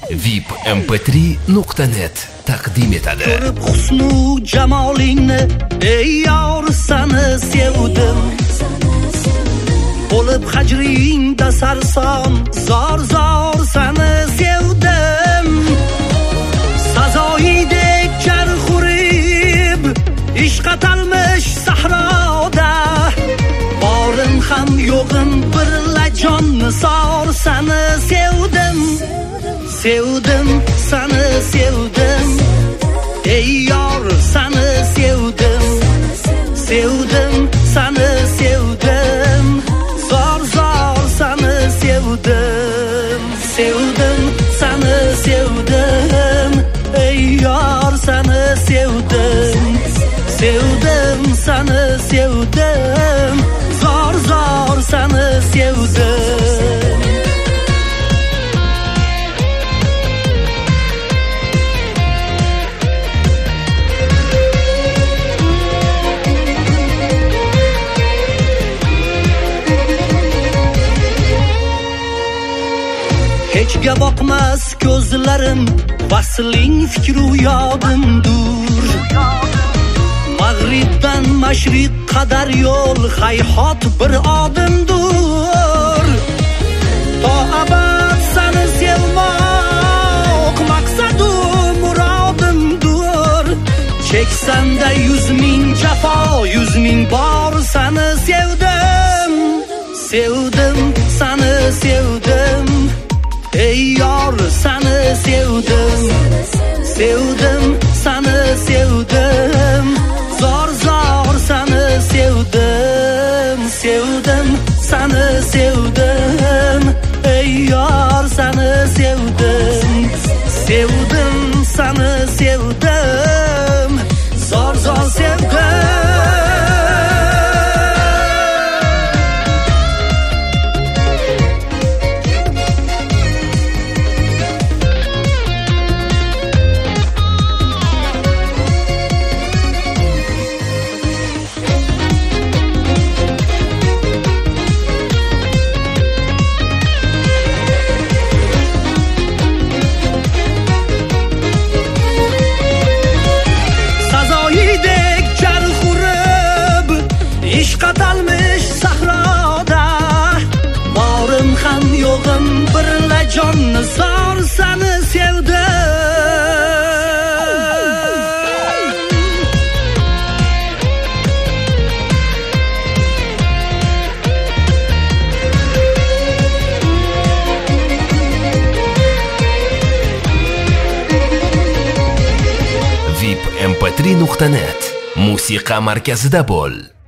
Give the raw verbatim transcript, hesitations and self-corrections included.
vip m p три nuqta net taqdim etadi. Ko'rib husnu jamolingni, ey yor, seni sevdim. Bo'lib hajringda sarson, zor zor seni sevdim. Sazoidek jarh urib, ishq atalmish sahroda. Borim ham yo'g'im bir lajon nisor, seni sevdim. Sevdim, seni sevdim. Ey yor, seni sevdim. Sevdim, seni sevdim. Zor zor seni sevdim. Sevdim, seni sevdim. Ey yor, seni sevdim. Sevdim, seni sevdim. Zor zor seni sevdim. Hechga boqmas ko'zlarim, vasling fikru yodimdur. Mag'ribdan mashriq qadar yo'l, hayhot bir odimdur. To abad seni sevmoq maqsadu murodimdur. Cheksanda yuz ming jafo, yuz ming bor seni sevdim. Sevdim, seni sevdim. Ey yor, seni sevdim. Sevdim, seni sevdim. Zor zor seni sevdim. Sevdim, seni sevdim. Ey yor, seni sevdim. Sevdim, seni sevdim. Zor zor sevdim. Ishq atalmish sahroda. Borim ham yo'g'im bir lajon nisor, seni sevdim. vip m p три nuqta net musiqa markazida bo'l.